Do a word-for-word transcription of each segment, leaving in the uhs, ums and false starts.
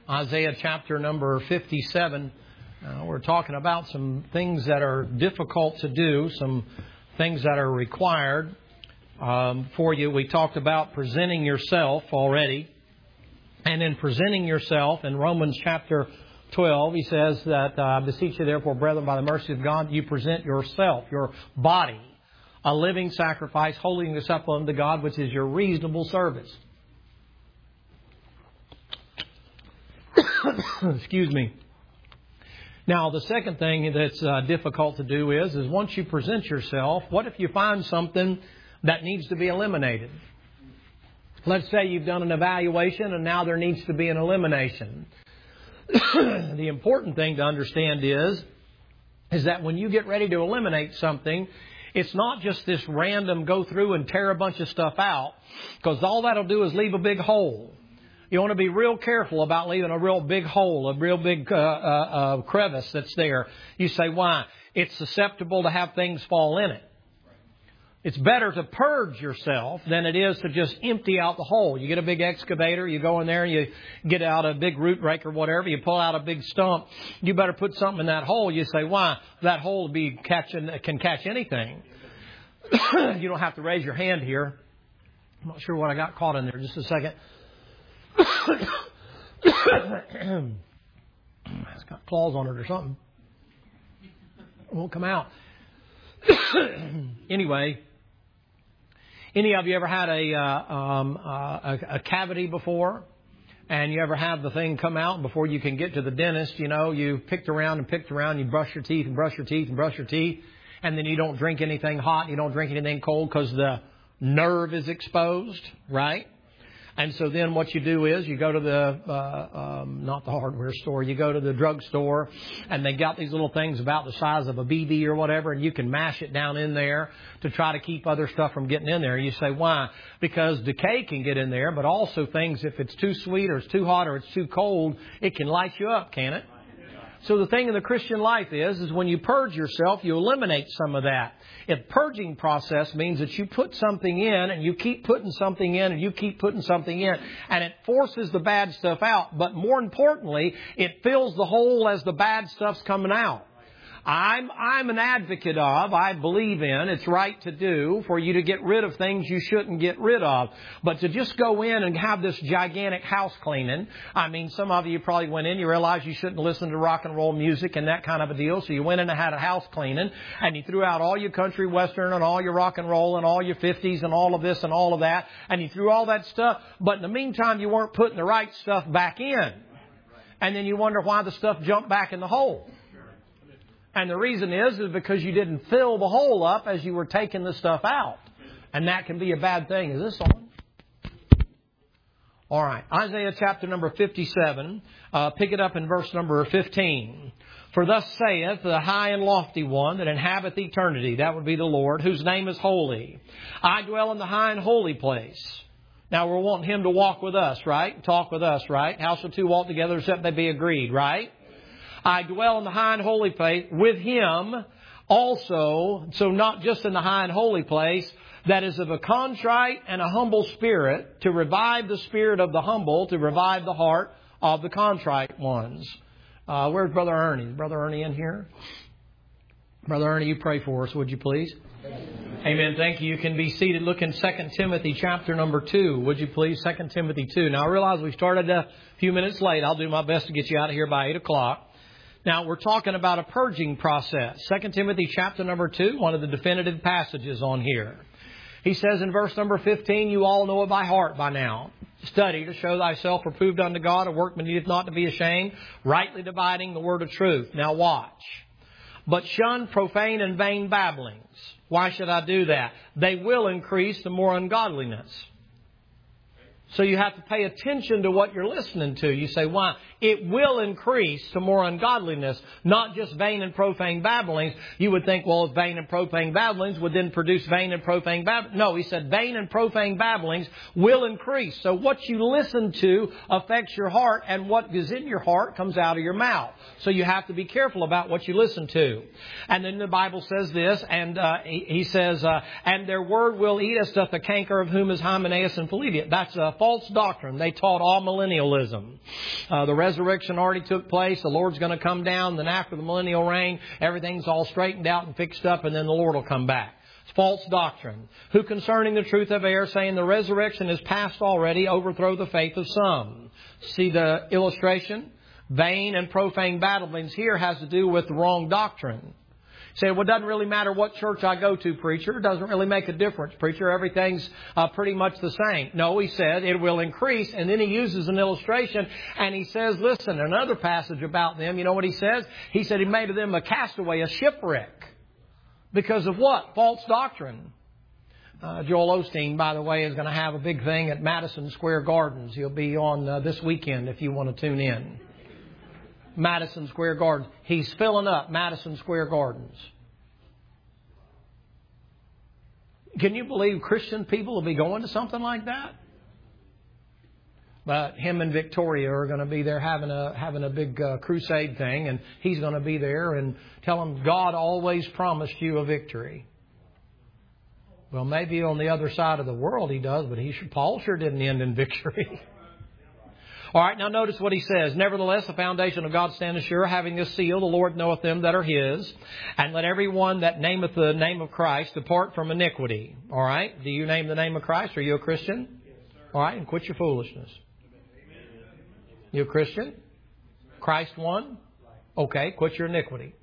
Isaiah chapter number fifty-seven. Uh, we're talking about some things that are difficult to do, some things that are required um, for you. We talked about presenting yourself already. And in presenting yourself, in Romans chapter twelve, he says that, uh, I beseech you therefore, brethren, by the mercy of God, you present yourself, your body, a living sacrifice, holy and acceptable unto God, which is your reasonable service. Excuse me. Now, the second thing that's uh, difficult to do is, is once you present yourself, what if you find something that needs to be eliminated? Let's say you've done an evaluation and now there needs to be an elimination. The important thing to understand is, is that when you get ready to eliminate something, it's not just this random go through and tear a bunch of stuff out, because all that'll do is leave a big hole. You want to be real careful about leaving a real big hole, a real big uh, uh, uh, crevice that's there. You say, why? It's susceptible to have things fall in it. It's better to purge yourself than it is to just empty out the hole. You get a big excavator, you go in there, you get out a big root rake or whatever, you pull out a big stump. You better put something in that hole. You say, why? That hole will be catching, can catch anything. You don't have to raise your hand here. I'm not sure what I got caught in there. Just a second. It's got claws on it or something. It won't come out. Anyway, any of you ever had a, uh, um, uh, a a cavity before? And you ever have the thing come out before you can get to the dentist? You know, you picked around and picked around. You brush your teeth and brush your teeth and brush your teeth. And then you don't drink anything hot. You don't drink anything cold because the nerve is exposed, right? And so then what you do is you go to the, uh, um, not the hardware store, you go to the drugstore, and they got these little things about the size of a B B or whatever, and you can mash it down in there to try to keep other stuff from getting in there. You say, why? Because decay can get in there, but also things, if it's too sweet or it's too hot or it's too cold, it can light you up, can it? So the thing in the Christian life is, is when you purge yourself, you eliminate some of that. A purging process means that you put something in and you keep putting something in and you keep putting something in. And it forces the bad stuff out. But more importantly, it fills the hole as the bad stuff's coming out. I'm, I'm an advocate of, I believe in, it's right to do for you to get rid of things you shouldn't get rid of. But to just go in and have this gigantic house cleaning, I mean, some of you probably went in, you realized you shouldn't listen to rock and roll music and that kind of a deal. So you went in and had a house cleaning and you threw out all your country western and all your rock and roll and all your fifties and all of this and all of that. And you threw all that stuff. But in the meantime, you weren't putting the right stuff back in. And then you wonder why the stuff jumped back in the hole. And the reason is, is because you didn't fill the hole up as you were taking the stuff out. And that can be a bad thing. Is this on? All right. Isaiah chapter number fifty-seven. Uh, pick it up in verse number fifteen. For thus saith the high and lofty one that inhabiteth eternity. That would be the Lord, whose name is holy. I dwell in the high and holy place. Now we're wanting Him to walk with us, right? Talk with us, right? How shall two walk together except they be agreed, right? I dwell in the high and holy place with Him also, so not just in the high and holy place, that is of a contrite and a humble spirit, to revive the spirit of the humble, to revive the heart of the contrite ones. Uh, where's Brother Ernie? Is Brother Ernie in here? Brother Ernie, you pray for us, would you please? Amen. Thank you. You can be seated. Look in Second Timothy chapter number two. Would you please? Second Timothy two. Now I realize we started a few minutes late. I'll do my best to get you out of here by eight o'clock. Now, we're talking about a purging process. Second Timothy chapter number two, one of the definitive passages on here. He says in verse number fifteen, you all know it by heart by now. Study to show thyself approved unto God, a workman needeth not to be ashamed, rightly dividing the word of truth. Now watch. But shun profane and vain babblings. Why should I do that? They will increase the more ungodliness. So you have to pay attention to what you're listening to. You say, why? It will increase to more ungodliness, not just vain and profane babblings. You would think, well, if vain and profane babblings would then produce vain and profane babblings. No, he said vain and profane babblings will increase. So what you listen to affects your heart, and what is in your heart comes out of your mouth. So you have to be careful about what you listen to. And then the Bible says this, and uh, he, he says, uh, and their word will eat us, doth the canker of whom is Hymenaeus and Philedia. That's a false doctrine. They taught all millennialism. Uh, the resurrection already took place. The Lord's going to come down. Then after the millennial reign, everything's all straightened out and fixed up, and then the Lord will come back. It's false doctrine. Who concerning the truth of error, saying the resurrection is past already, overthrow the faith of some. See the illustration? Vain and profane babblings here has to do with the wrong doctrine. Say, well, it doesn't really matter what church I go to, preacher. It doesn't really make a difference, preacher. Everything's uh, pretty much the same. No, he said it will increase. And then he uses an illustration and he says, listen, another passage about them. You know what he says? He said he made of them a castaway, a shipwreck. Because of what? False doctrine. Uh, Joel Osteen, by the way, is going to have a big thing at Madison Square Gardens. He'll be on uh, this weekend if you want to tune in. Madison Square Gardens. He's filling up Madison Square Gardens. Can you believe Christian people will be going to something like that? But him and Victoria are going to be there having a having a big uh, crusade thing, and he's going to be there and tell them God always promised you a victory. Well, maybe on the other side of the world he does, but he should, Paul sure didn't end in victory. All right, now notice what he says. Nevertheless, the foundation of God standeth sure, having this seal, the Lord knoweth them that are his. And let every one that nameth the name of Christ depart from iniquity. All right, do you name the name of Christ? Are you a Christian? Yes, sir. All right, and quit your foolishness. Amen. You a Christian? Christ won? Okay, quit your iniquity.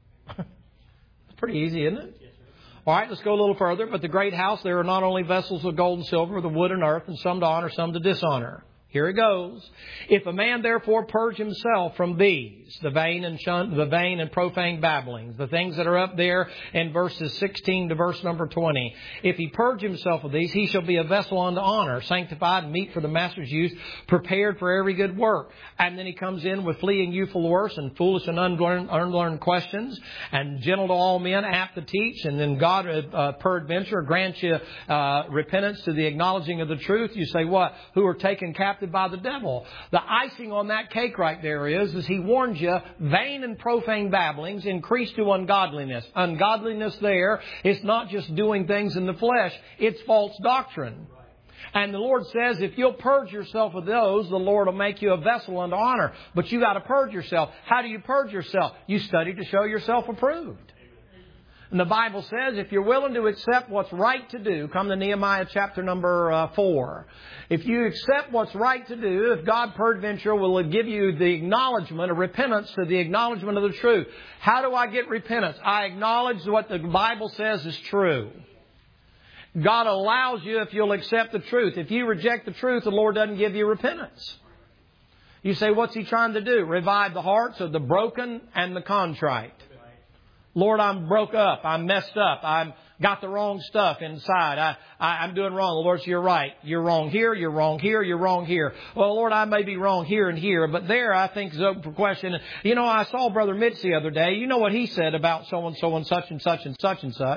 It's pretty easy, isn't it? Yes, sir. All right, let's go a little further. But the great house, there are not only vessels of gold and silver, the wood and earth, and some to honor, some to dishonor. Here it goes. If a man therefore purge himself from these, the vain and shun, the vain and profane babblings, the things that are up there in verses sixteen to verse number twenty. If he purge himself of these, he shall be a vessel unto honor, sanctified and meet for the master's use, prepared for every good work. And then he comes in with fleeing youthful worse and foolish and unlearned, unlearned questions, and gentle to all men, apt to teach. And then God, uh, peradventure, grant you uh, repentance to the acknowledging of the truth. You say, what? Who are taken captive by the devil. The icing on that cake right there is, is he warns you, vain and profane babblings increase to ungodliness. Ungodliness there is not just doing things in the flesh, it's false doctrine. And the Lord says, if you'll purge yourself of those, the Lord will make you a vessel unto honor. But you got to purge yourself. How do you purge yourself? You study to show yourself approved. And the Bible says if you're willing to accept what's right to do, come to Nehemiah chapter number uh, four. If you accept what's right to do, if God peradventure will give you the acknowledgement of repentance to the acknowledgement of the truth. How do I get repentance? I acknowledge what the Bible says is true. God allows you if you'll accept the truth. If you reject the truth, the Lord doesn't give you repentance. You say, what's He trying to do? Revive the hearts of the broken and the contrite. Lord, I'm broke up. I'm messed up. I'm got the wrong stuff inside. I, I, I'm doing wrong. The Lord says, you're right. You're wrong here. You're wrong here. You're wrong here. Well, Lord, I may be wrong here and here, but there I think is open for question. You know, I saw Brother Mitch the other day. You know what he said about so-and-so and such and such and such and such.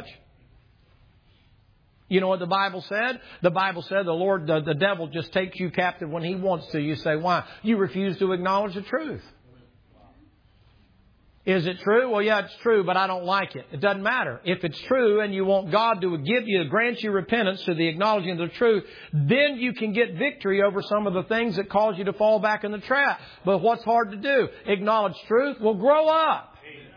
You know what the Bible said? The Bible said the Lord, the, the devil just takes you captive when he wants to. You say, why? You refuse to acknowledge the truth. Is it true? Well, yeah, it's true, but I don't like it. It doesn't matter. If it's true and you want God to give you, grant you repentance to the acknowledging of the truth, then you can get victory over some of the things that cause you to fall back in the trap. But what's hard to do? Acknowledge truth. Well, grow up.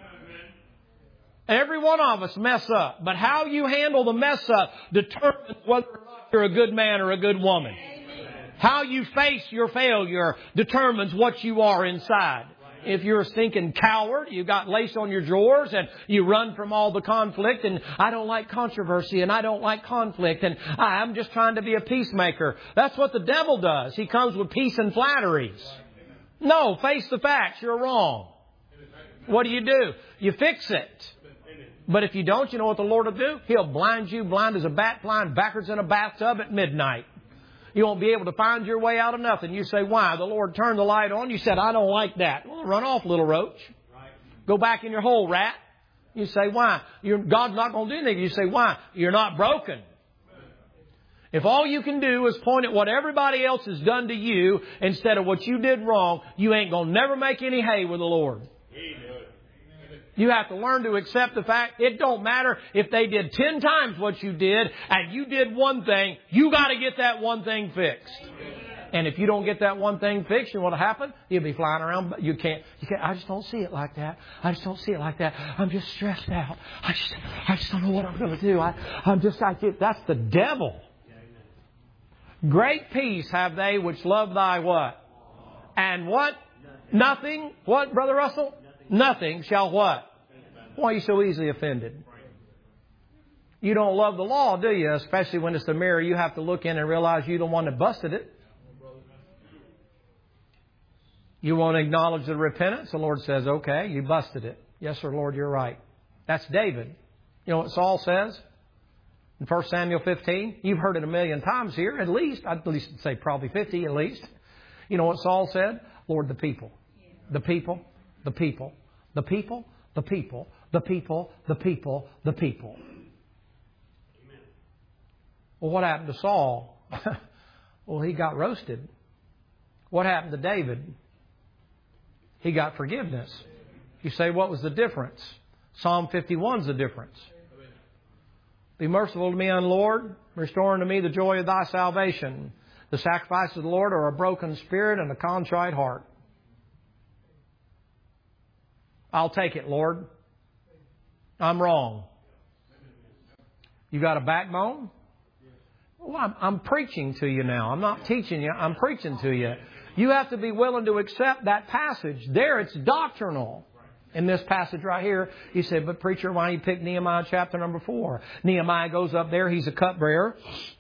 Every one of us mess up. But how you handle the mess up determines whether or not you're a good man or a good woman. How you face your failure determines what you are inside. If you're a stinking coward, you got lace on your drawers and you run from all the conflict and I don't like controversy and I don't like conflict and I'm just trying to be a peacemaker. That's what the devil does. He comes with peace and flatteries. No, face the facts. You're wrong. What do you do? You fix it. But if you don't, you know what the Lord will do? He'll blind you blind as a bat flying backwards in a bathtub at midnight. You won't be able to find your way out of nothing. You say, why? The Lord turned the light on. You said, I don't like that. Well, run off, little roach. Right. Go back in your hole, rat. You say, why? You're, God's not going to do anything. You say, why? You're not broken. If all you can do is point at what everybody else has done to you instead of what you did wrong, you ain't going to never make any hay with the Lord. Amen. You have to learn to accept the fact it don't matter if they did ten times what you did and you did one thing. You got to get that one thing fixed. And if you don't get that one thing fixed, you know what'll happen? You'll be flying around. You can't, you can't, I just don't see it like that. I just don't see it like that. I'm just stressed out. I just, I just don't know what I'm going to do. I, I'm just, I get, that's the devil. Great peace have they which love thy what? And what? Nothing. What, Brother Russell? Nothing shall what? Why are you so easily offended? You don't love the law, do you? Especially when it's the mirror you have to look in and realize you're the one that busted it. You won't acknowledge the repentance. The Lord says, okay, you busted it. Yes, sir, Lord, you're right. That's David. You know what Saul says in First Samuel fifteen? You've heard it a million times here, at least. I'd at least say probably fifty at least. You know what Saul said? Lord, the people. The people. The people. The people. The people. The people. The people. The people. Well, what happened to Saul? Well, he got roasted. What happened to David? He got forgiveness. You say, what was the difference? Psalm fifty-one is the difference. Be merciful to me, O Lord, restore unto me the joy of thy salvation. The sacrifices of the Lord are a broken spirit and a contrite heart. I'll take it, Lord. I'm wrong. You got a backbone? Well, I'm, I'm preaching to you now. I'm not teaching you. I'm preaching to you. You have to be willing to accept that passage. There, it's doctrinal. In this passage right here, he said, but preacher, why don't you pick Nehemiah chapter number four? Nehemiah goes up there. He's a cupbearer.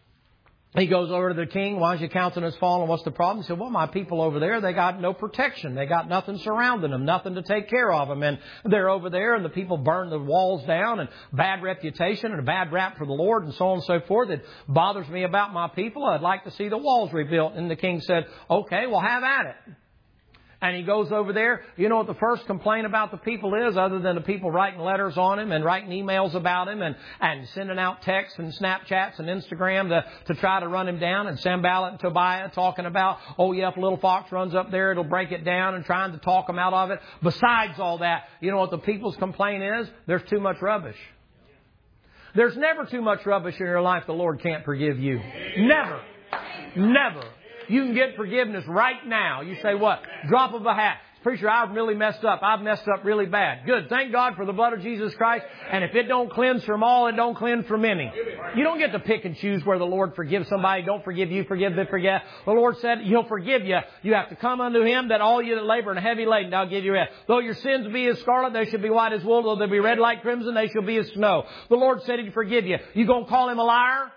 He goes over to the king. Why is your countenance fallen? What's the problem? He said, well, my people over there, they got no protection. They got nothing surrounding them, nothing to take care of them. And they're over there and the people burn the walls down and bad reputation and a bad rap for the Lord and so on and so forth. It bothers me about my people. I'd like to see the walls rebuilt. And the king said, okay, well, have at it. And he goes over there. You know what the first complaint about the people is, other than the people writing letters on him and writing emails about him and, and sending out texts and Snapchats and Instagram to, to try to run him down, and Sanballat and Tobiah talking about, oh, yeah, if a little fox runs up there, it'll break it down, and trying to talk him out of it. Besides all that, you know what the people's complaint is? There's too much rubbish. There's never too much rubbish in your life the Lord can't forgive you. Never. Never. You can get forgiveness right now. You say what? Drop of a hat. Preacher, I've really messed up. I've messed up really bad. Good. Thank God for the blood of Jesus Christ. And if it don't cleanse from all, it don't cleanse from any. You don't get to pick and choose where the Lord forgives somebody. Don't forgive you. Forgive them. Forget. The Lord said He'll forgive you. You have to come unto Him, that all you that labor and heavy laden, I'll give you rest. Though your sins be as scarlet, they shall be white as wool. Though they be red like crimson, they shall be as snow. The Lord said He'd forgive you. You going to call Him a liar?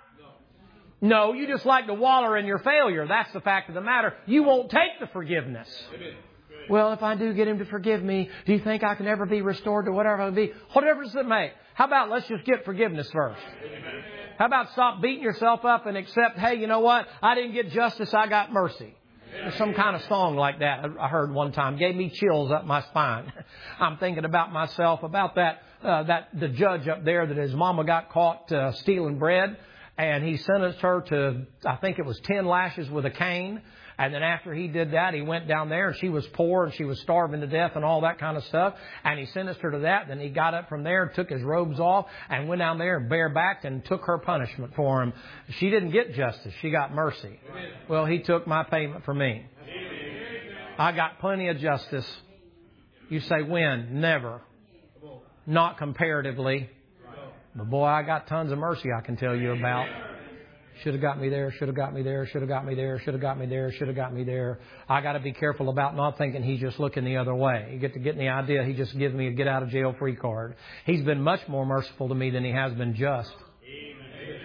No, you just like to waller in your failure. That's the fact of the matter. You won't take the forgiveness. Amen. Well, if I do get Him to forgive me, do you think I can ever be restored to whatever I be? Whatever does it make? How about let's just get forgiveness first? Amen. How about stop beating yourself up and accept, hey, you know what? I didn't get justice, I got mercy. There's some kind of song like that I heard one time. Gave me chills up my spine. I'm thinking about myself, about that, uh, that the judge up there that his mama got caught uh, stealing bread. And he sentenced her to, I think it was ten lashes with a cane. And then after he did that, he went down there and she was poor and she was starving to death and all that kind of stuff. And he sentenced her to that. Then he got up from there and took his robes off and went down there and barebacked and took her punishment for him. She didn't get justice. She got mercy. Amen. Well, he took my payment for me. Amen. I got plenty of justice. You say when? Never. Not comparatively. But boy, I got tons of mercy I can tell you about. Should have got me there, should have got me there, should have got me there, should have got me there, should have got me there. I got to be careful about not thinking He's just looking the other way. You get to getting the idea He just gives me a get out of jail free card. He's been much more merciful to me than He has been just. Amen.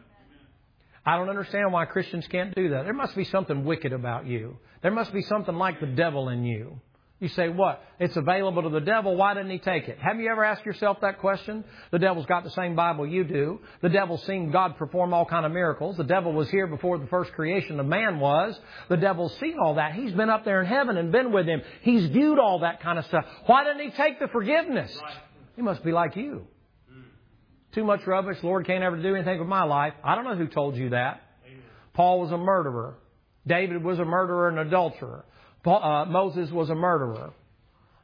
I don't understand why Christians can't do that. There must be something wicked about you. There must be something like the devil in you. You say, what? It's available to the devil. Why didn't he take it? Have you ever asked yourself that question? The devil's got the same Bible you do. The devil's seen God perform all kind of miracles. The devil was here before the first creation of man was. The devil's seen all that. He's been up there in heaven and been with Him. He's viewed all that kind of stuff. Why didn't He take the forgiveness? He must be like you. Too much rubbish. Lord can't ever do anything with my life. I don't know who told you that. Paul was a murderer. David was a murderer and adulterer. Uh, Moses was a murderer.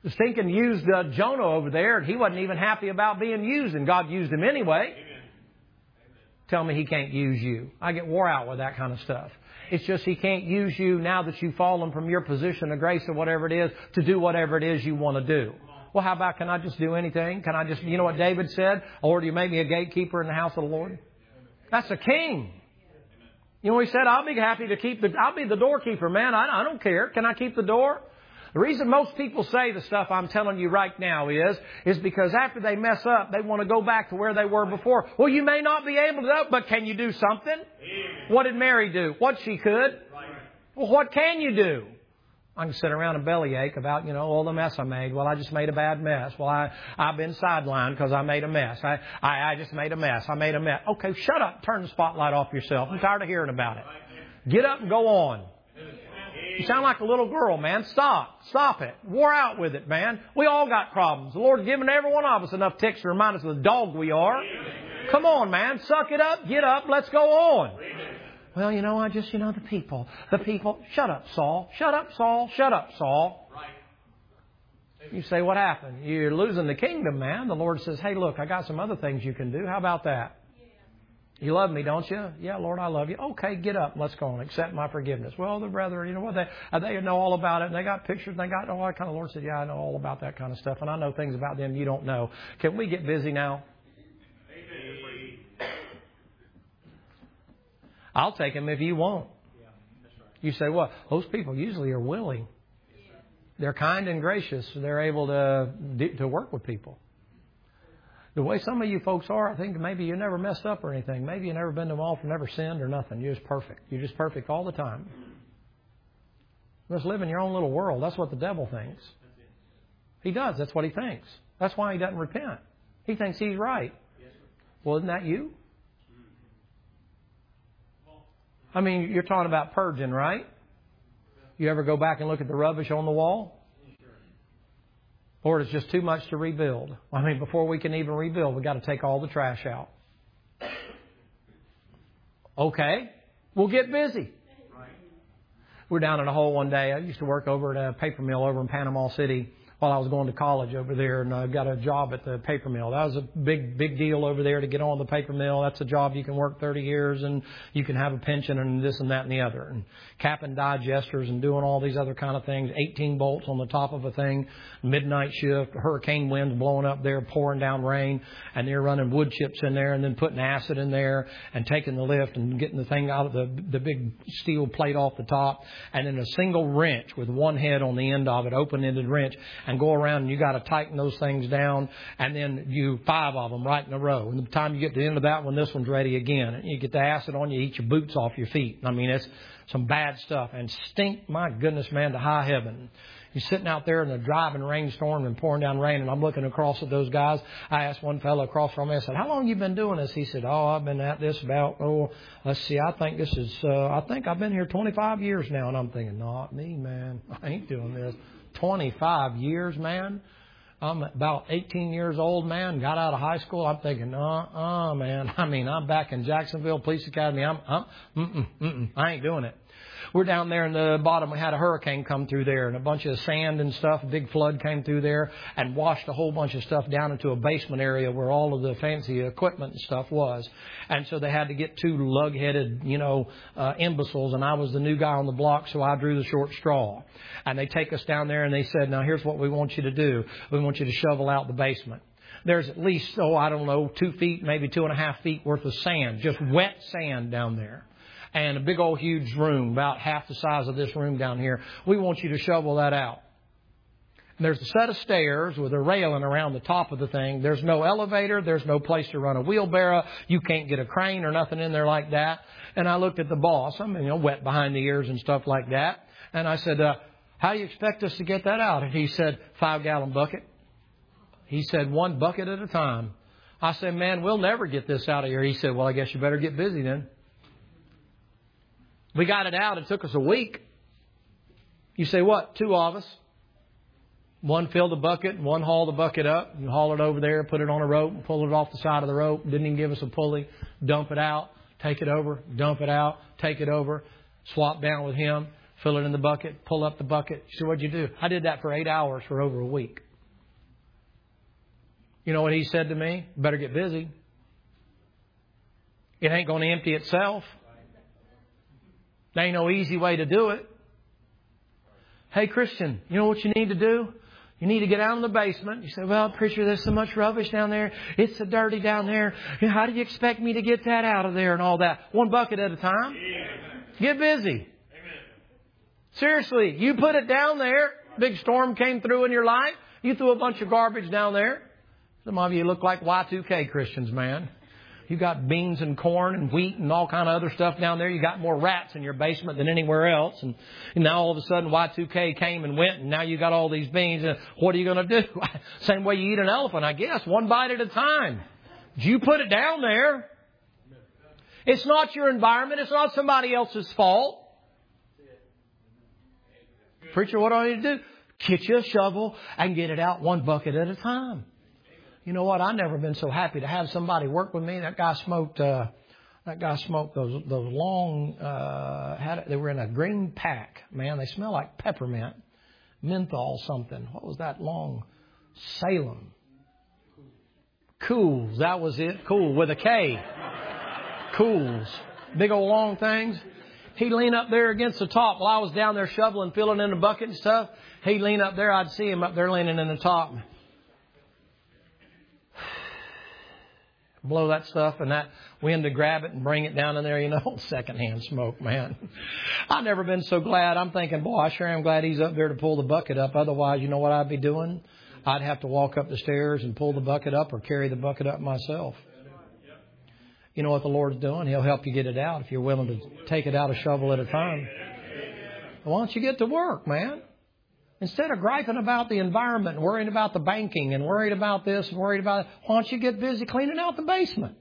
The stinking used uh, Jonah over there, and he wasn't even happy about being used, and God used him anyway. Amen. Tell me He can't use you. I get wore out with that kind of stuff. It's just He can't use you now that you've fallen from your position of grace or whatever it is to do whatever it is you want to do. Well, how about, can I just do anything? Can I just, you know what David said? Lord, you make me a gatekeeper in the house of the Lord? That's a king. You know what he said? I'll be happy to keep the, I'll be the doorkeeper, man. I, I don't care. Can I keep the door? The reason most people say the stuff I'm telling you right now is, is because after they mess up, they want to go back to where they were before. Well, you may not be able to, but can you do something? Amen. What did Mary do? What she could? Right. Well, what can you do? I can sit around and bellyache about, you know, all the mess I made. Well, I just made a bad mess. Well, I, I've been sidelined because I made a mess. I, I, I just made a mess. I made a mess. Okay, shut up. Turn the spotlight off yourself. I'm tired of hearing about it. Get up and go on. You sound like a little girl, man. Stop. Stop it. Wore out with it, man. We all got problems. The Lord's given every one of us enough ticks to remind us of the dog we are. Come on, man. Suck it up. Get up. Let's go on. Well, you know, I just, you know, the people. The people. Shut up, Saul. Shut up, Saul. Shut up, Saul. You say, what happened? You're losing the kingdom, man. The Lord says, hey, look, I got some other things you can do. How about that? You love me, don't you? Yeah, Lord, I love you. Okay, get up. Let's go and accept my forgiveness. Well, the brethren, you know what? They, they know all about it. And they got pictures. And they got all that kind of. Lord said, yeah, I know all about that kind of stuff. And I know things about them you don't know. Can we get busy now? I'll take them if you won't. You say, well, those people usually are willing. They're kind and gracious. They're able to to work with people. The way some of you folks are, I think maybe you never messed up or anything. Maybe you never been to the altar, never sinned or nothing. You're just perfect. You're just perfect all the time. You just live in your own little world. That's what the devil thinks. He does. That's what he thinks. That's why he doesn't repent. He thinks he's right. Well, isn't that you? I mean, you're talking about purging, right? You ever go back and look at the rubbish on the wall? Lord, it's just too much to rebuild. I mean, before we can even rebuild, we've got to take all the trash out. Okay, we'll get busy. We're down in a hole one day. I used to work over at a paper mill over in Panama City while I was going to college over there, and I got a job at the paper mill. That was a big, big deal over there to get on the paper mill. That's a job you can work thirty years and you can have a pension and this and that and the other. And capping digesters and doing all these other kind of things. eighteen bolts on the top of a thing, midnight shift, hurricane winds blowing up there, pouring down rain, and they're running wood chips in there and then putting acid in there and taking the lift and getting the thing out of the, the big steel plate off the top, and then a single wrench with one head on the end of it, open-ended wrench, and go around and you got to tighten those things down, and then you five of them right in a row. And by the time you get to the end of that one, this one's ready again. And you get the acid on you, eat your boots off your feet. I mean, it's some bad stuff. And stink, my goodness, man, to high heaven. You're sitting out there in a driving rainstorm and pouring down rain, and I'm looking across at those guys. I asked one fellow across from me, I said, how long have you been doing this? He said, oh, I've been at this about, oh, let's see, I think this is, uh, I think I've been here twenty-five years now. And I'm thinking, not me, man. I ain't doing this. twenty-five years, man. I'm about eighteen years old, man. Got out of high school. I'm thinking, uh-uh, man. I mean, I'm back in Jacksonville Police Academy. I'm, uh, mm-mm, mm-mm. I ain't doing it. We're down there in the bottom. We had a hurricane come through there and a bunch of sand and stuff. A big flood came through there and washed a whole bunch of stuff down into a basement area where all of the fancy equipment and stuff was. And so they had to get two lug-headed, you know, uh, imbeciles. And I was the new guy on the block, so I drew the short straw. And they take us down there and they said, now here's what we want you to do. We want you to shovel out the basement. There's at least, oh, I don't know, two feet, maybe two and a half feet worth of sand, just wet sand down there. And a big old huge room, about half the size of this room down here. We want you to shovel that out. And there's a set of stairs with a railing around the top of the thing. There's no elevator. There's no place to run a wheelbarrow. You can't get a crane or nothing in there like that. And I looked at the boss. I'm, you know, wet behind the ears and stuff like that. And I said, uh, how do you expect us to get that out? And he said, five-gallon bucket. He said, one bucket at a time. I said, man, we'll never get this out of here. He said, well, I guess you better get busy then. We got it out. It took us a week. You say, what? Two of us. One filled the bucket and one hauled the bucket up. You haul it over there, put it on a rope, and pull it off the side of the rope. Didn't even give us a pulley. Dump it out. Take it over. Dump it out. Take it over. Swap down with him. fill it in the bucket, pull up the bucket. So what'd you do? I did that for eight hours for over a week. You know what he said to me? Better get busy. It ain't going to empty itself. There ain't no easy way to do it. Hey, Christian, you know what you need to do? You need to get out in the basement. You say, well, preacher, there's so much rubbish down there. It's so dirty down there. How do you expect me to get that out of there and all that? One bucket at a time. Get busy. Seriously, you put it down there. Big storm came through in your life. You threw a bunch of garbage down there. Some of you look like Y two K Christians, man. You got beans and corn and wheat and all kind of other stuff down there. You got more rats in your basement than anywhere else. And, and now all of a sudden Y two K came and went, and now you got all these beans. And what are you going to do? Same way you eat an elephant, I guess, one bite at a time. You put it down there. It's not your environment. It's not somebody else's fault. Preacher, what do I need to do? Get you a shovel and get it out one bucket at a time. You know what? I've never been so happy to have somebody work with me. That guy smoked. Uh, that guy smoked those those long. Uh, had they were in a green pack. Man, they smell like peppermint, menthol, something. What was that long? Salem. Cools. That was it. Cool with a K. Cools. Big old long things. He'd lean up there against the top while I was down there shoveling, filling in the bucket and stuff. He'd lean up there. I'd see him up there leaning in the top. Blow that stuff and that wind to grab it and bring it down in there, you know, secondhand smoke, man. I've never been so glad. I'm thinking, boy, I sure am glad he's up there to pull the bucket up. Otherwise, you know what I'd be doing? I'd have to walk up the stairs and pull the bucket up or carry the bucket up myself. You know what the Lord's doing? He'll help you get it out if you're willing to take it out a shovel at a time. Why don't you get to work, man? Instead of griping about the environment and worrying about the banking and worried about this and worried about it, why don't you get busy cleaning out the basement?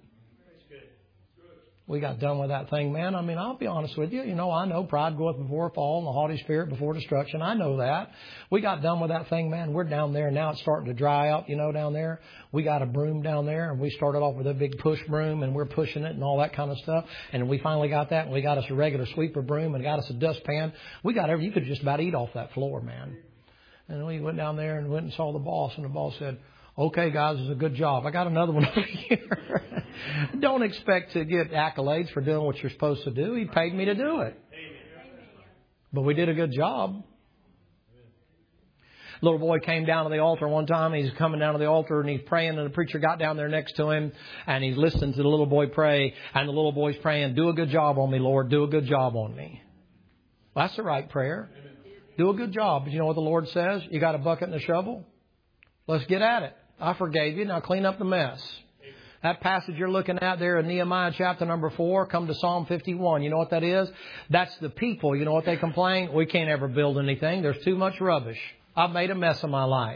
We got done with that thing, man. I mean, I'll be honest with you. You know, I know pride goeth before a fall and the haughty spirit before destruction. I know that. We got done with that thing, man. We're down there now. It's starting to dry out, you know, down there. We got a broom down there, and we started off with a big push broom, and we're pushing it and all that kind of stuff. And we finally got that, and we got us a regular sweeper broom and got us a dustpan. We got every, you could just about eat off that floor, man. And we went down there and went and saw the boss, and the boss said, okay, guys, it's a good job. I got another one over here. Don't expect to get accolades for doing what you're supposed to do. He paid me to do it. But we did a good job. Little boy came down to the altar one time. He's coming down to the altar and he's praying, and the preacher got down there next to him and he's listening to the little boy pray, and the little boy's praying, do a good job on me, Lord. Do a good job on me. Well, that's the right prayer. Do a good job. You know what the Lord says? You got a bucket and a shovel? Let's get at it. I forgave you. Now clean up the mess. That passage you're looking at there in Nehemiah chapter number four, come to Psalm fifty-one. You know what that is? That's the people. You know what they complain? We can't ever build anything. There's too much rubbish. I've made a mess of my life.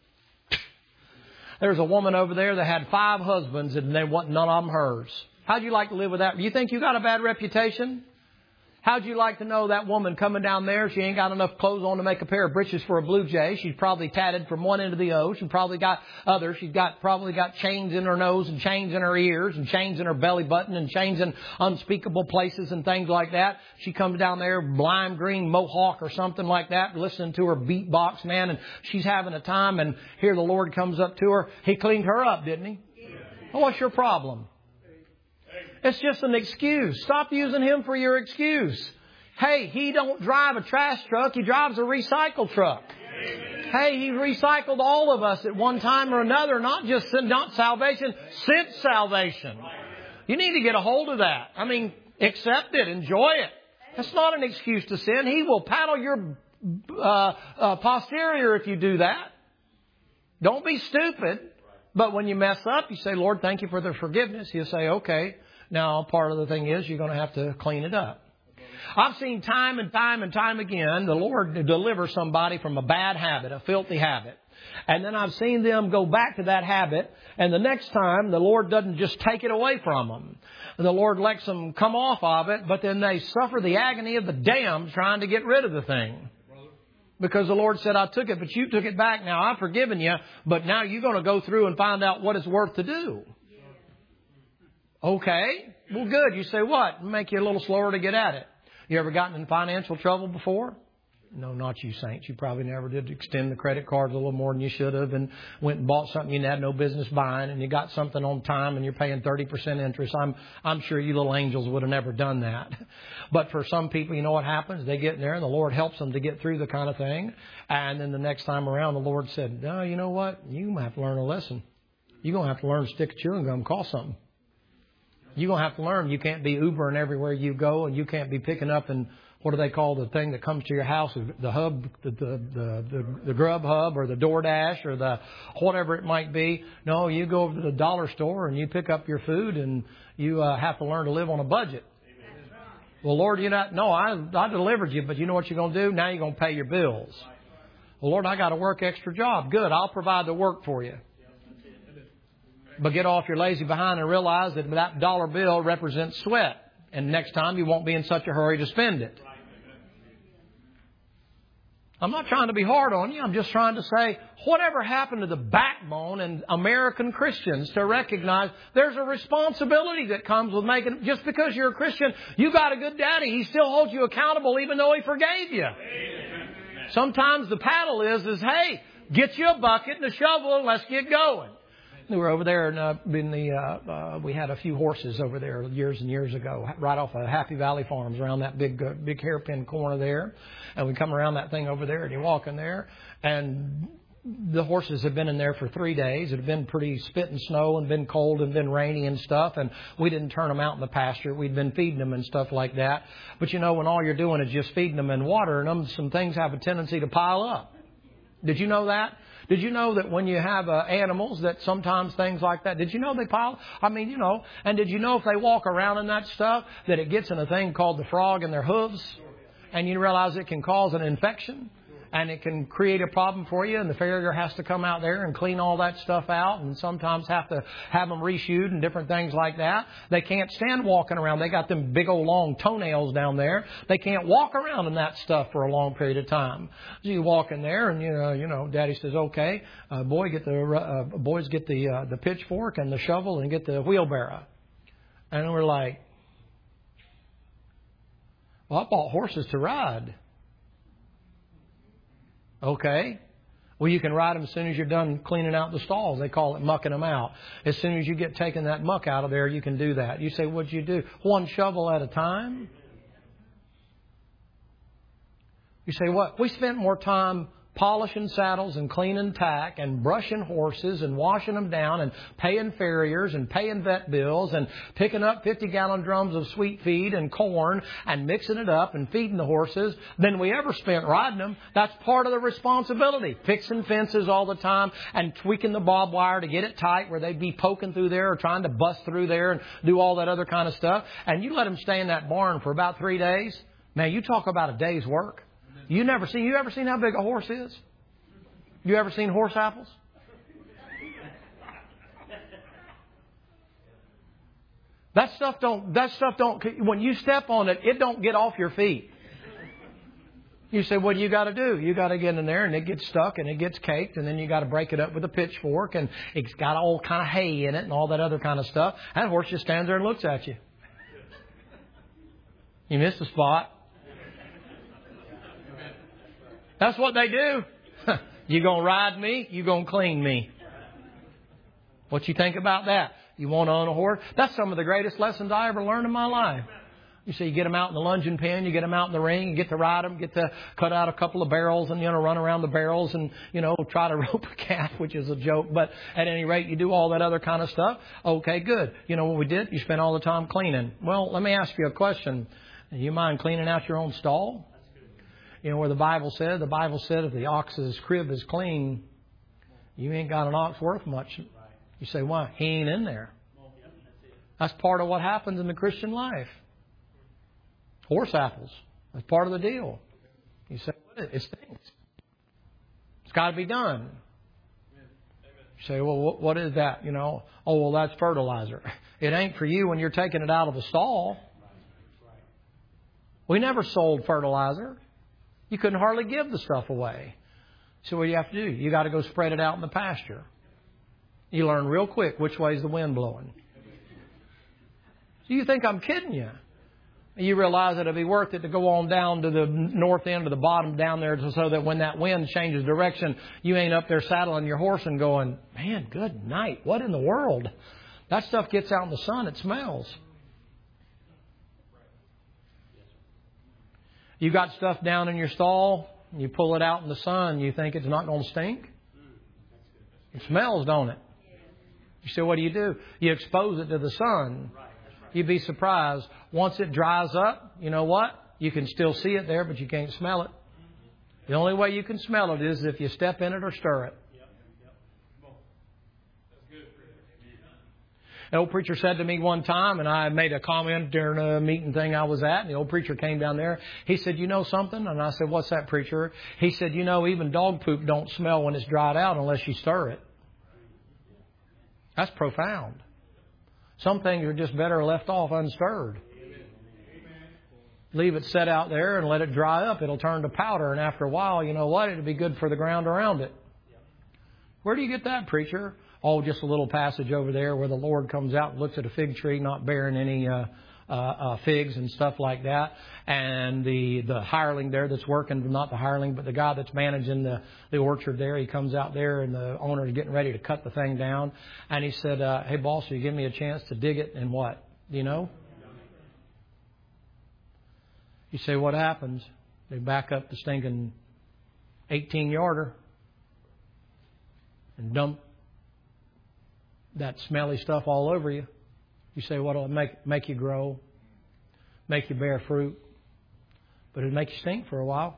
There's a woman over there that had five husbands and they want none of them hers. How'd you like to live with that? You think you got a bad reputation? How'd you like to know that woman coming down there? She ain't got enough clothes on to make a pair of breeches for a blue jay. She's probably tatted from one end of the O. She probably got others. She's got probably got chains in her nose and chains in her ears and chains in her belly button and chains in unspeakable places and things like that. She comes down there, lime green mohawk or something like that, listening to her beatbox, man, and she's having a time. And here the Lord comes up to her. He cleaned her up, didn't he? Well, what's your problem? It's just an excuse. Stop using him for your excuse. Hey, he don't drive a trash truck. He drives a recycle truck. Hey, he recycled all of us at one time or another, not just not salvation, since salvation. You need to get a hold of that. I mean, accept it. Enjoy it. That's not an excuse to sin. He will paddle your uh, uh, posterior if you do that. Don't be stupid. But when you mess up, you say, Lord, thank you for the forgiveness. He'll say, okay. Now, part of the thing is you're going to have to clean it up. I've seen time and time and time again the Lord deliver somebody from a bad habit, a filthy habit. And then I've seen them go back to that habit. And the next time, the Lord doesn't just take it away from them. The Lord lets them come off of it, but then they suffer the agony of the damned trying to get rid of the thing. Because the Lord said, I took it, but you took it back. Now, I've forgiven you, but now you're going to go through and find out what it's worth to do. Okay. Well, good. You say what? Make you a little slower to get at it. You ever gotten in financial trouble before? No, not you, saints. You probably never did extend the credit cards a little more than you should have and went and bought something you had no business buying, and you got something on time and you're paying thirty percent interest. I'm I'm sure you little angels would have never done that. But for some people, you know what happens? They get in there and the Lord helps them to get through the kind of thing. And then the next time around, the Lord said, no, you know what? You have to learn a lesson. You're going to have to learn to stick a chewing gum and call something. You're going to have to learn you can't be Ubering everywhere you go, and you can't be picking up and what do they call the thing that comes to your house? The hub, the, the, the, the, the Grub Hub or the DoorDash or the whatever it might be. No, you go over to the dollar store and you pick up your food, and you uh, have to learn to live on a budget. Well, Lord, you not, no, I, I delivered you, but you know what you're going to do? Now you're going to pay your bills. Well, Lord, I got to work extra job. Good, I'll provide the work for you. But get off your lazy behind and realize that that dollar bill represents sweat. And next time you won't be in such a hurry to spend it. I'm not trying to be hard on you. I'm just trying to say, whatever happened to the backbone in American Christians to recognize there's a responsibility that comes with making, just because you're a Christian, you got a good daddy. He still holds you accountable even though he forgave you. Amen. Sometimes the paddle is, is, hey, get you a bucket and a shovel and let's get going. We were over there, and uh, in the uh, uh, we had a few horses over there years and years ago, right off of Happy Valley Farms, around that big uh, big hairpin corner there. And we come around that thing over there, and you walk in there, and the horses have been in there for three days. It had been pretty spit and snow and been cold and been rainy and stuff, and we didn't turn them out in the pasture. We'd been feeding them and stuff like that. But, you know, when all you're doing is just feeding them and watering them, some things have a tendency to pile up. Did you know that? Did you know that when you have uh, animals that sometimes things like that, did you know they pile? I mean, you know, and did you know if they walk around in that stuff that it gets in a thing called the frog in their hooves? And you realize it can cause an infection and it can create a problem for you, and the farrier has to come out there and clean all that stuff out, and sometimes have to have them reshoed and different things like that. They can't stand walking around. They got them big old long toenails down there. They can't walk around in that stuff for a long period of time. So you walk in there, and you know, you know, Daddy says, "Okay, uh, boy, get the uh, boys get the uh, the pitchfork and the shovel and get the wheelbarrow." And we're like, "Well, I bought horses to ride." Okay. Well, you can ride them as soon as you're done cleaning out the stalls. They call it mucking them out. As soon as you get taking that muck out of there, you can do that. You say, what'd you do? One shovel at a time? You say, what? We spent more time polishing saddles and cleaning tack and brushing horses and washing them down and paying farriers and paying vet bills and picking up fifty-gallon drums of sweet feed and corn and mixing it up and feeding the horses than we ever spent riding them. That's part of the responsibility. Fixing fences all the time and tweaking the barbed wire to get it tight where they'd be poking through there or trying to bust through there and do all that other kind of stuff. And you let them stay in that barn for about three days. Man, you talk about a day's work. You never seen, you ever seen how big a horse is? You ever seen horse apples? That stuff don't, that stuff don't, when you step on it, it don't get off your feet. You say, what do you got to do? You got to get in there and it gets stuck and it gets caked, and then you got to break it up with a pitchfork, and it's got all kind of hay in it and all that other kind of stuff. That horse just stands there and looks at you. You missed the spot. That's what they do. You going to ride me? You going to clean me? What you think about that? You want to own a horse? That's some of the greatest lessons I ever learned in my life. You see, you get them out in the lunging pen, you get them out in the ring, you get to ride them, get to cut out a couple of barrels and, you know, run around the barrels and, you know, try to rope a calf, which is a joke. But at any rate, you do all that other kind of stuff. Okay, good. You know what we did? You spent all the time cleaning. Well, let me ask you a question. Do you mind cleaning out your own stall? You know, where the Bible said, the Bible said if the ox's crib is clean, you ain't got an ox worth much. You say, why? He ain't in there. That's part of what happens in the Christian life. Horse apples. That's part of the deal. You say, what is it? It stinks. It's got to be done. You say, well, what is that? You know, oh, well, that's fertilizer. It ain't for you when you're taking it out of the stall. We never sold fertilizer. You couldn't hardly give the stuff away. So what do you have to do? You got to go spread it out in the pasture. You learn real quick which way is the wind blowing. So you think I'm kidding you? You realize that it'd be worth it to go on down to the north end or the bottom down there so that when that wind changes direction, you ain't up there saddling your horse and going, man, good night. What in the world? That stuff gets out in the sun. It smells. You got stuff down in your stall. You pull it out in the sun. You think it's not going to stink? It smells, don't it? You say, what do you do? You expose it to the sun. You'd be surprised. Once it dries up, you know what? You can still see it there, but you can't smell it. The only way you can smell it is if you step in it or stir it. The old preacher said to me one time, and I made a comment during a meeting thing I was at, and the old preacher came down there. He said, you know something? And I said, what's that, preacher? He said, you know, even dog poop don't smell when it's dried out unless you stir it. That's profound. Some things are just better left off unstirred. Leave it set out there and let it dry up. It'll turn to powder, and after a while, you know what? It'll be good for the ground around it. Where do you get that, preacher? Oh, just a little passage over there where the Lord comes out and looks at a fig tree not bearing any uh, uh, uh, figs and stuff like that. And the, the hireling there that's working, not the hireling, but the guy that's managing the, the orchard there, he comes out there and the owner is getting ready to cut the thing down. And he said, uh, hey, boss, will you give me a chance to dig it? And what? Do you know? You say, what happens? They back up the stinking eighteen-yarder and dump that smelly stuff all over you. You say, well, it'll make, make you grow, make you bear fruit, but it'll make you stink for a while.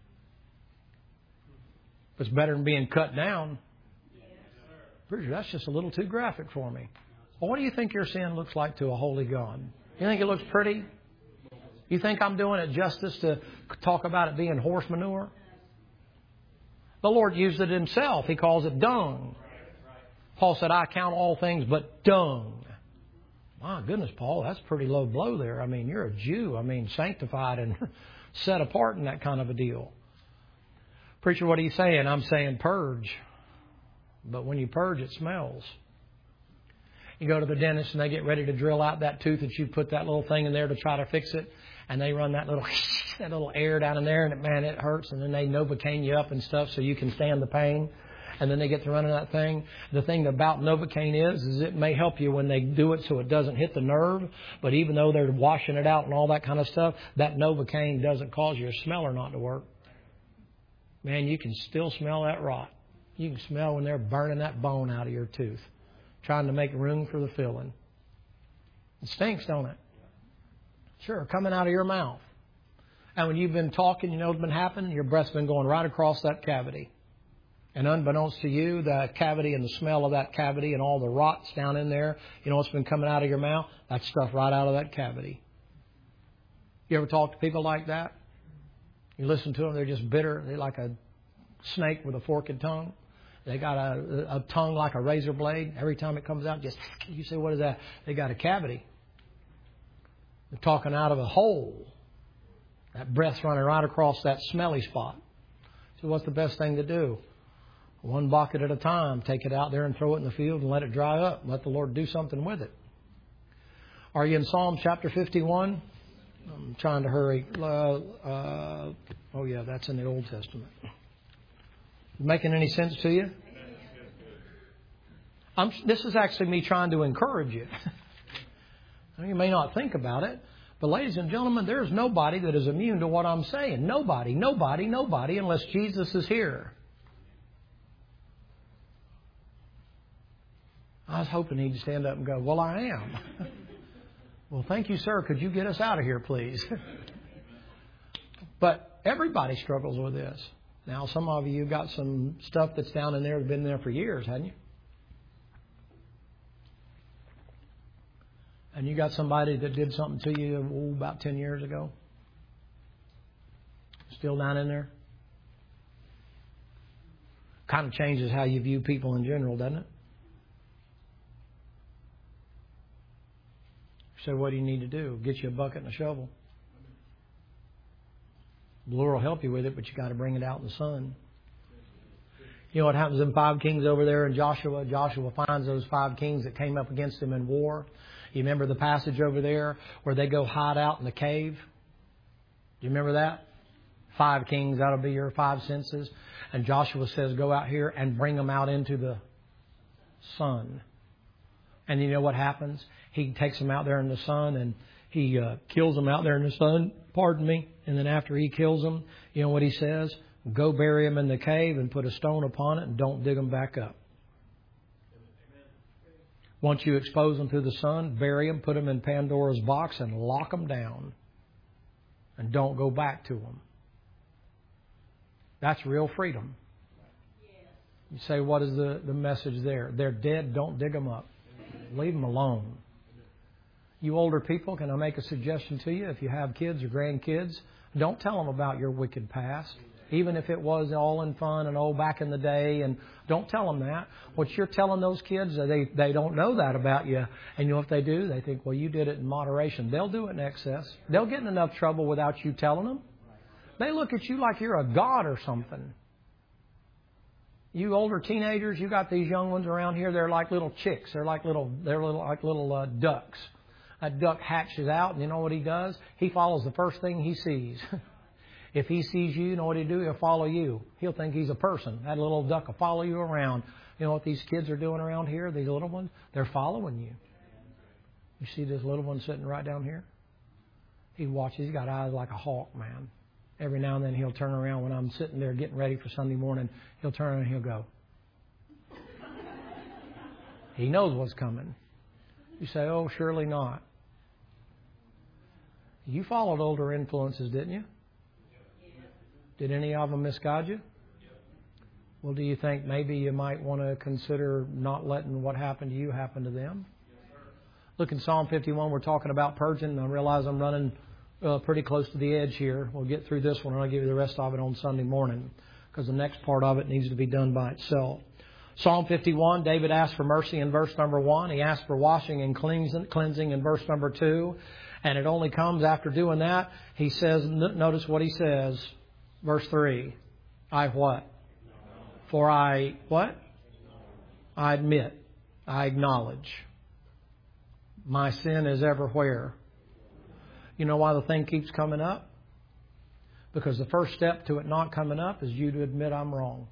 It's better than being cut down. Preacher, that's just a little too graphic for me. Well, what do you think your sin looks like to a holy God? You think it looks pretty? You think I'm doing it justice to talk about it being horse manure? The Lord used it himself. He calls it dung. Paul said, I count all things but dung. My goodness, Paul, that's a pretty low blow there. I mean, you're a Jew. I mean, sanctified and set apart in that kind of a deal. Preacher, what are you saying? I'm saying purge. But when you purge, it smells. You go to the dentist and they get ready to drill out that tooth that you put that little thing in there to try to fix it. And they run that little that little air down in there and, man, it hurts. And then they Novocaine you up and stuff so you can stand the pain. And then they get to running that thing. The thing about Novocaine is, is it may help you when they do it so it doesn't hit the nerve. But even though they're washing it out and all that kind of stuff, that Novocaine doesn't cause your smeller not to work. Man, you can still smell that rot. You can smell when they're burning that bone out of your tooth, trying to make room for the filling. It stinks, don't it? Sure, coming out of your mouth. And when you've been talking, you know what's been happening? Your breath's been going right across that cavity. And unbeknownst to you, the cavity and the smell of that cavity and all the rots down in there, you know what's been coming out of your mouth? That stuff right out of that cavity. You ever talk to people like that? You listen to them, they're just bitter. They're like a snake with a forked tongue. They got a, a tongue like a razor blade. Every time it comes out, just, you say, what is that? They got a cavity. They're talking out of a hole. That breath's running right across that smelly spot. So what's the best thing to do? One bucket at a time. Take it out there and throw it in the field and let it dry up. Let the Lord do something with it. Are you in Psalm chapter fifty-one? I'm trying to hurry. Uh, uh, oh, yeah, that's in the Old Testament. Making any sense to you? I'm, this is actually me trying to encourage you. You may not think about it, but ladies and gentlemen, there's nobody that is immune to what I'm saying. Nobody, nobody, nobody, unless Jesus is here. I was hoping he'd stand up and go, well, I am. Well, thank you, sir. Could you get us out of here, please? But everybody struggles with this. Now, some of you got some stuff that's down in there that's been there for years, hadn't you? And you got somebody that did something to you oh, about ten years ago. Still down in there. Kind of changes how you view people in general, doesn't it? So what do you need to do? Get you a bucket and a shovel. The Lord will help you with it, but you got to bring it out in the sun. You know what happens in five kings over there in Joshua? Joshua finds those five kings that came up against him in war. You remember the passage over there where they go hide out in the cave? Do you remember that? Five kings, that'll be your five senses. And Joshua says, go out here and bring them out into the sun. And you know what happens? He takes them out there in the sun and he uh, kills them out there in the sun. Pardon me. And then after he kills them, you know what he says? Go bury them in the cave and put a stone upon it and don't dig them back up. Once you expose them to the sun, bury them, put them in Pandora's box and lock them down. And don't go back to them. That's real freedom. You say, what is the, the message there? They're dead, don't dig them up. Leave them alone. You older people, can I make a suggestion to you? If you have kids or grandkids, don't tell them about your wicked past. Even if it was all in fun and oh, back in the day. And don't tell them that. What you're telling those kids, they, they don't know that about you. And you know if they do, they think, well, you did it in moderation. They'll do it in excess. They'll get in enough trouble without you telling them. They look at you like you're a god or something. You older teenagers, you got these young ones around here. They're like little chicks. They're like little, they're little like little uh, ducks. That duck hatches out, and you know what he does? He follows the first thing he sees. If he sees you, you know what he'll do? He'll follow you. He'll think he's a person. That little duck will follow you around. You know what these kids are doing around here? These little ones? They're following you. You see this little one sitting right down here? He watches. He's got eyes like a hawk, man. Every now and then he'll turn around when I'm sitting there getting ready for Sunday morning. He'll turn around and he'll go. He knows what's coming. You say, oh, surely not. You followed older influences, didn't you? Did any of them misguide you? Well, do you think maybe you might want to consider not letting what happened to you happen to them? Look in Psalm fifty-one, we're talking about purging, and I realize I'm running uh, pretty close to the edge here. We'll get through this one, and I'll give you the rest of it on Sunday morning, because the next part of it needs to be done by itself. Psalm fifty-one, David asked for mercy in verse number one. He asked for washing and cleansing in verse number two. And it only comes after doing that. He says, notice what he says, verse three. I what? For I, what? I admit, I acknowledge. My sin is everywhere. You know why the thing keeps coming up? Because the first step to it not coming up is you to admit I'm wrong.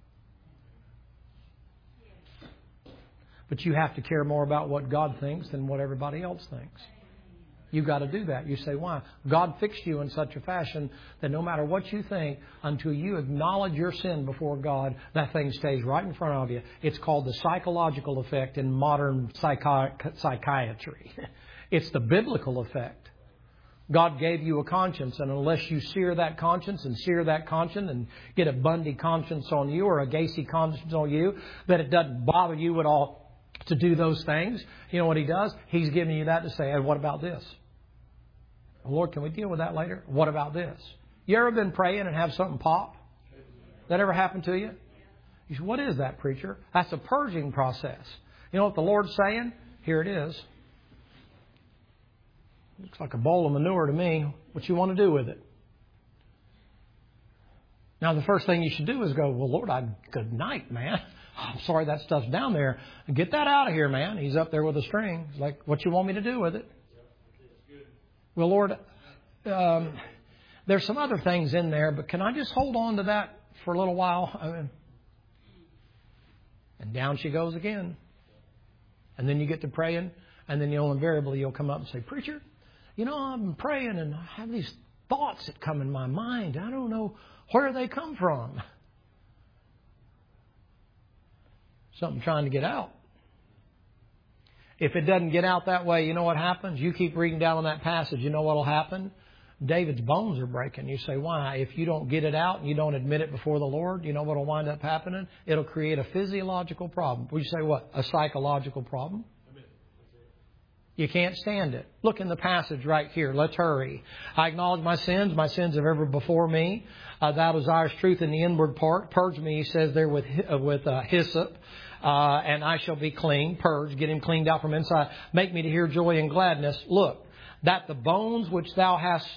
But you have to care more about what God thinks than what everybody else thinks. You've got to do that. You say, why? God fixed you in such a fashion that no matter what you think, until you acknowledge your sin before God, that thing stays right in front of you. It's called the psychological effect in modern psychi- psychiatry. It's the biblical effect. God gave you a conscience, and unless you sear that conscience and sear that conscience and get a Bundy conscience on you or a Gacy conscience on you, that it doesn't bother you at all to do those things. You know what He does? He's giving you that to say, hey, what about this? Lord, can we deal with that later? What about this? You ever been praying and have something pop? That ever happened to you? You say, what is that, preacher? That's a purging process. You know what the Lord's saying? Here it is. Looks like a bowl of manure to me. What you want to do with it? Now, the first thing you should do is go, well, Lord, I, good night, man. I'm sorry that stuff's down there. Get that out of here, man. He's up there with a string. He's like, what you want me to do with it? Well, Lord, um, there's some other things in there, but can I just hold on to that for a little while? I mean, and down she goes again. And then you get to praying, and then you'll invariably you'll come up and say, preacher, you know, I've been praying and I have these thoughts that come in my mind. I don't know where they come from. Something trying to get out. If it doesn't get out that way, you know what happens? You keep reading down on that passage, you know what will happen? David's bones are breaking. You say, why? If you don't get it out and you don't admit it before the Lord, you know what will wind up happening? It'll create a physiological problem. We say what? A psychological problem. You can't stand it. Look in the passage right here. Let's hurry. I acknowledge my sins. My sins have ever before me. Uh, thou desirest truth in the inward part. Purge me, he says there, with uh, with uh, hyssop. Uh, and I shall be clean. Purge. Get him cleaned out from inside. Make me to hear joy and gladness. Look, that the bones which thou hast,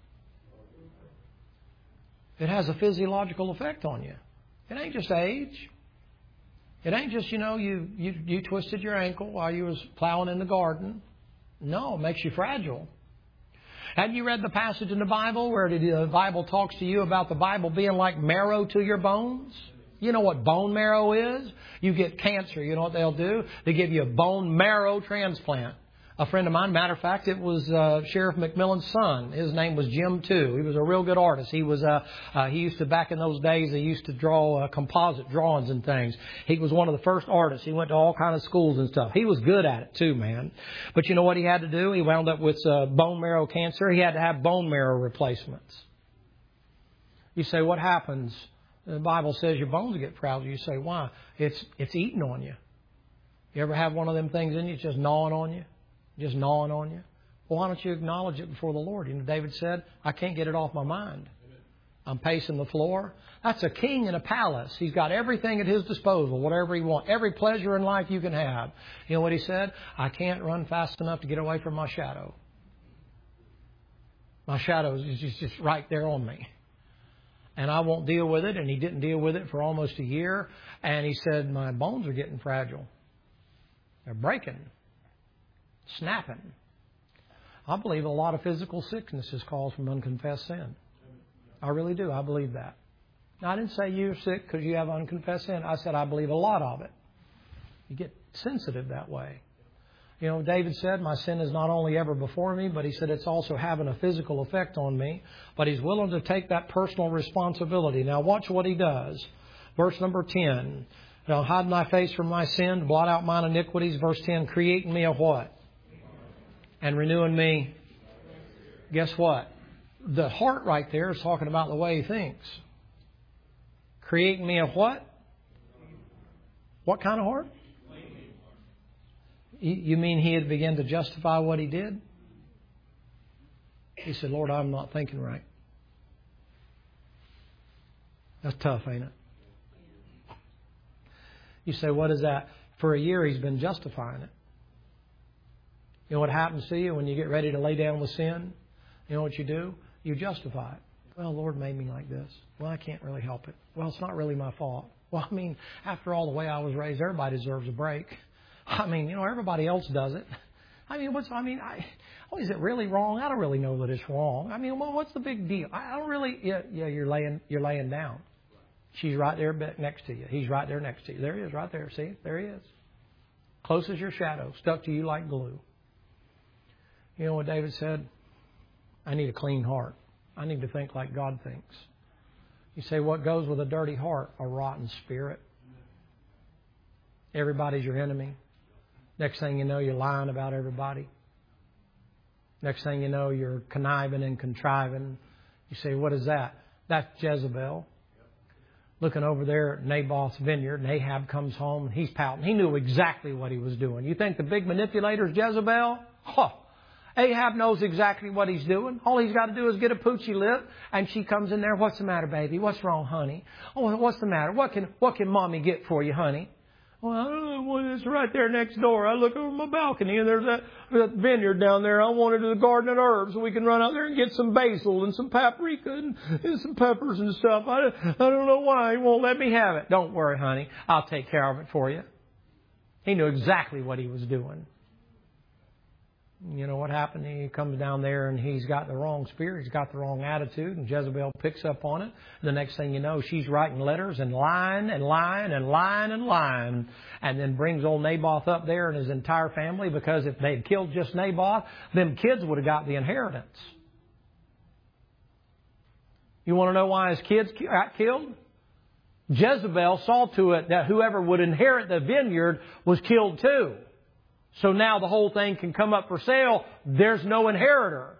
it has a physiological effect on you. It ain't just age. It ain't just, you know, you, you, you twisted your ankle while you was plowing in the garden. No, it makes you fragile. Hadn't you read the passage in the Bible where the Bible talks to you about the Bible being like marrow to your bones? You know what bone marrow is? You get cancer, you know what they'll do? They give you a bone marrow transplant. A friend of mine, matter of fact, it was uh, Sheriff McMillan's son. His name was Jim, too. He was a real good artist. He was uh, uh, he used to, back in those days, he used to draw uh, composite drawings and things. He was one of the first artists. He went to all kinds of schools and stuff. He was good at it, too, man. But you know what he had to do? He wound up with uh, bone marrow cancer. He had to have bone marrow replacements. You say, what happens? The Bible says your bones get fragile. You say, why? It's it's eating on you. You ever have one of them things in you just gnawing on you? Just gnawing on you? Well, why don't you acknowledge it before the Lord? You know, David said, I can't get it off my mind. I'm pacing the floor. That's a king in a palace. He's got everything at his disposal, whatever he wants. Every pleasure in life you can have. You know what he said? I can't run fast enough to get away from my shadow. My shadow is just, just right there on me. And I won't deal with it. And he didn't deal with it for almost a year. And he said, my bones are getting fragile. They're breaking. Snapping. I believe a lot of physical sickness is caused from unconfessed sin. I really do. I believe that. Now, I didn't say you're sick because you have unconfessed sin. I said I believe a lot of it. You get sensitive that way. You know, David said, my sin is not only ever before me, but he said it's also having a physical effect on me. But he's willing to take that personal responsibility. Now, watch what he does. Verse number ten. Now, hide my face from my sin, blot out mine iniquities. Verse ten, create in me a what? And renew in me. Guess what? The heart right there is talking about the way he thinks. Create in me a what? What kind of heart? You mean he had begun to justify what he did? He said, Lord, I'm not thinking right. That's tough, ain't it? You say, what is that? For a year he's been justifying it. You know what happens to you when you get ready to lay down with sin? You know what you do? You justify it. Well, Lord made me like this. Well, I can't really help it. Well, it's not really my fault. Well, I mean, after all the way I was raised, everybody deserves a break. I mean, you know, everybody else does it. I mean, what's, I mean, I, oh, is it really wrong? I don't really know that it's wrong. I mean, well, what's the big deal? I don't really, yeah, yeah, you're laying, you're laying down. She's right there next to you. He's right there next to you. There he is, right there. See, there he is. Close as your shadow, stuck to you like glue. You know what David said? I need a clean heart. I need to think like God thinks. You say, what goes with a dirty heart? A rotten spirit. Everybody's your enemy. Next thing you know, you're lying about everybody. Next thing you know, you're conniving and contriving. You say, what is that? That's Jezebel. Looking over there at Naboth's vineyard, and Ahab comes home, and he's pouting. He knew exactly what he was doing. You think the big manipulator is Jezebel? Huh. Ahab knows exactly what he's doing. All he's got to do is get a poochy lip, and she comes in there. What's the matter, baby? What's wrong, honey? Oh, what's the matter? What can what can Mommy get for you, honey? Well, I don't know. Well, it's right there next door. I look over my balcony, and there's that, that vineyard down there. I wanted the garden of herbs, so we can run out there and get some basil and some paprika and, and some peppers and stuff. I, I don't know why he won't let me have it. Don't worry, honey. I'll take care of it for you. He knew exactly what he was doing. You know what happened? He comes down there and he's got the wrong spirit. He's got the wrong attitude. And Jezebel picks up on it. The next thing you know, she's writing letters and lying and lying and lying and lying. And then brings old Naboth up there and his entire family. Because if they'd killed just Naboth, them kids would have got the inheritance. You want to know why his kids got killed? Jezebel saw to it that whoever would inherit the vineyard was killed too. So now the whole thing can come up for sale. There's no inheritor.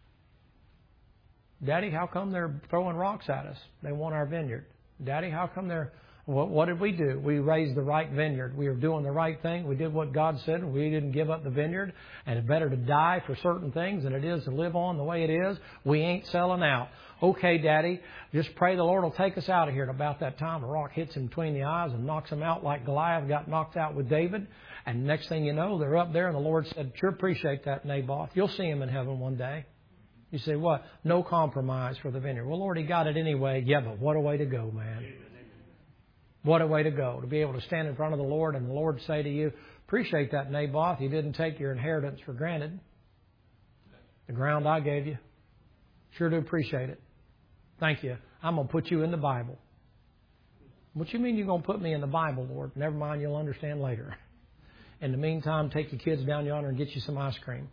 Daddy, how come they're throwing rocks at us? They want our vineyard. Daddy, how come they're... What, what did we do? We raised the right vineyard. We were doing the right thing. We did what God said. We didn't give up the vineyard. And it's better to die for certain things than it is to live on the way it is. We ain't selling out. Okay, Daddy, just pray the Lord will take us out of here. And about that time, a rock hits him between the eyes and knocks him out like Goliath got knocked out with David. And next thing you know, they're up there and the Lord said, sure appreciate that, Naboth. You'll see him in heaven one day. You say, what? No compromise for the vineyard. Well, Lord, he got it anyway. Yeah, but what a way to go, man. What a way to go, to be able to stand in front of the Lord and the Lord say to you, appreciate that, Naboth. You didn't take your inheritance for granted. The ground I gave you. Sure do appreciate it. Thank you. I'm going to put you in the Bible. What you mean you're going to put me in the Bible, Lord? Never mind, you'll understand later. In the meantime, take your kids down yonder and get you some ice cream.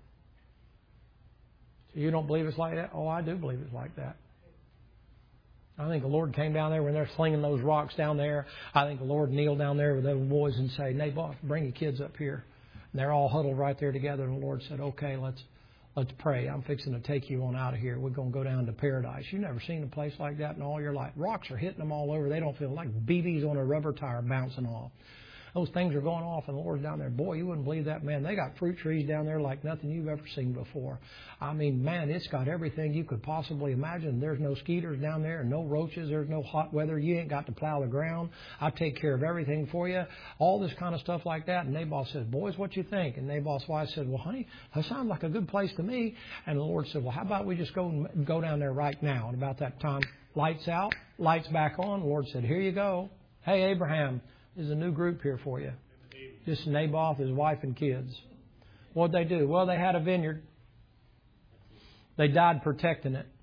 So you don't believe it's like that? Oh, I do believe it's like that. I think the Lord came down there when they're slinging those rocks down there. I think the Lord kneeled down there with those boys and say, Naboth, bring your kids up here. And they're all huddled right there together. And the Lord said, okay, let's let's pray. I'm fixing to take you on out of here. We're going to go down to paradise. You've never seen a place like that in all your life. Rocks are hitting them all over. They don't feel like B Bs on a rubber tire bouncing off. Those things are going off, and the Lord's down there. Boy, you wouldn't believe that, man. They got fruit trees down there like nothing you've ever seen before. I mean, man, it's got everything you could possibly imagine. There's no skeeters down there and no roaches. There's no hot weather. You ain't got to plow the ground. I take care of everything for you. All this kind of stuff like that. And Naboth says, boys, what you think? And Naboth's wife said, well, honey, that sounds like a good place to me. And the Lord said, well, how about we just go and go down there right now? And about that time, lights out, lights back on. The Lord said, here you go. Hey, Abraham, there's a new group here for you. This Naboth, his wife and kids. What'd they do? Well, they had a vineyard. They died protecting it.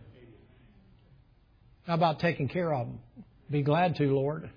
How about taking care of them? Be glad to, Lord.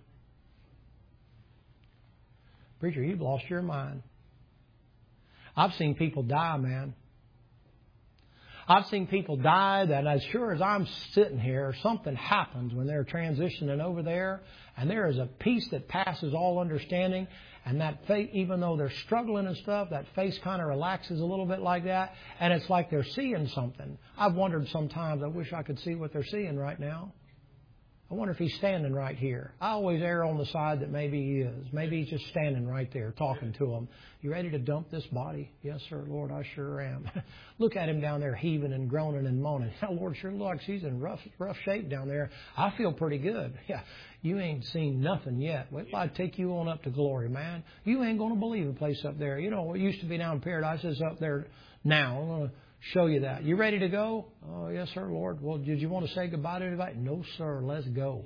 Preacher, you've lost your mind. I've seen people die, man. I've seen people die that as sure as I'm sitting here, something happens when they're transitioning over there, and there is a peace that passes all understanding, and that face, even though they're struggling and stuff, that face kind of relaxes a little bit like that, and it's like they're seeing something. I've wondered sometimes, I wish I could see what they're seeing right now. I wonder if he's standing right here. I always err on the side that maybe he is. Maybe he's just standing right there talking to him. You ready to dump this body? Yes, sir, Lord, I sure am. Look at him down there heaving and groaning and moaning. Yeah, Lord, sure looks he's in rough rough shape down there. I feel pretty good. Yeah, you ain't seen nothing yet. Wait till I take you on up to glory, man. You ain't going to believe a place up there. You know, what used to be down in paradise is up there now. I'm going to show you that. You ready to go? Oh, yes, sir, Lord. Well, did you want to say goodbye to anybody? No, sir. Let's go.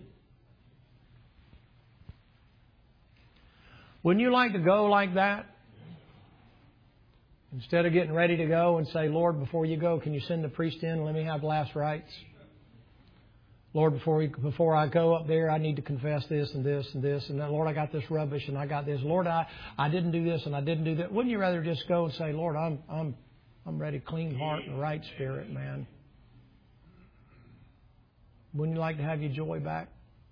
Wouldn't you like to go like that? Instead of getting ready to go and say, Lord, before you go, can you send the priest in and let me have last rites? Lord, before we, before I go up there, I need to confess this and this and this. And then, Lord, I got this rubbish and I got this. Lord, I, I didn't do this and I didn't do that. Wouldn't you rather just go and say, Lord, I'm I'm I'm ready, clean heart and right spirit, man. Wouldn't you like to have your joy back?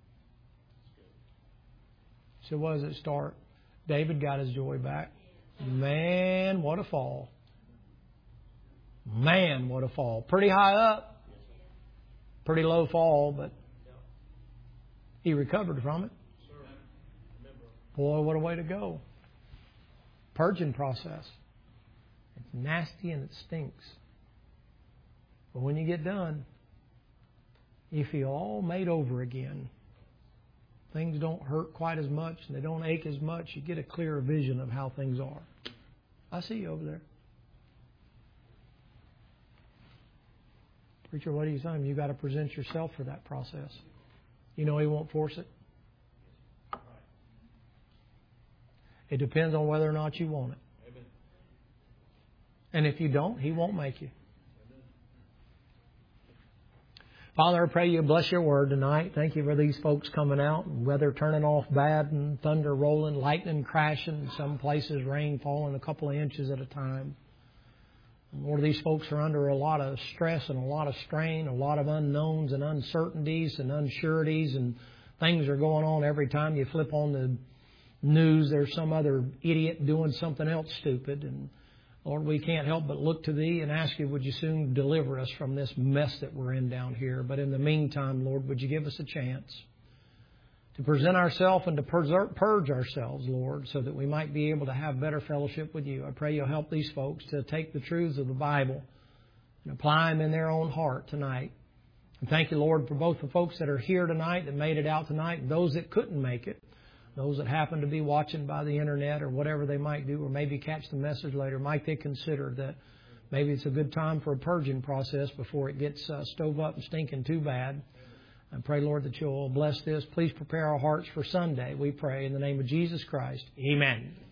So what does it start? David got his joy back. Man, what a fall. Man, what a fall. Pretty high up. Pretty low fall, but he recovered from it. Boy, what a way to go. Purging process. It's nasty and it stinks. But when you get done, you feel all made over again. Things don't hurt quite as much and they don't ache as much. You get a clearer vision of how things are. I see you over there. Preacher, what are you saying? You've got to present yourself for that process. You know he won't force it. It depends on whether or not you want it. And if you don't, he won't make you. Father, I pray you bless your word tonight. Thank you for these folks coming out. Weather turning off bad and thunder rolling, lightning crashing. Some places rain falling a couple of inches at a time. Lord, these folks are under a lot of stress and a lot of strain, a lot of unknowns and uncertainties and unsureties, and things are going on every time you flip on the news. There's some other idiot doing something else stupid. And Lord, we can't help but look to Thee and ask You, would You soon deliver us from this mess that we're in down here. But in the meantime, Lord, would You give us a chance to present ourselves and to purge ourselves, Lord, so that we might be able to have better fellowship with You. I pray You'll help these folks to take the truths of the Bible and apply them in their own heart tonight. And thank You, Lord, for both the folks that are here tonight, that made it out tonight, and those that couldn't make it. Those that happen to be watching by the internet or whatever they might do, or maybe catch the message later, might they consider that maybe it's a good time for a purging process before it gets uh, stove up and stinking too bad. And pray, Lord, that You'll bless this. Please prepare our hearts for Sunday, we pray, in the name of Jesus Christ. Amen.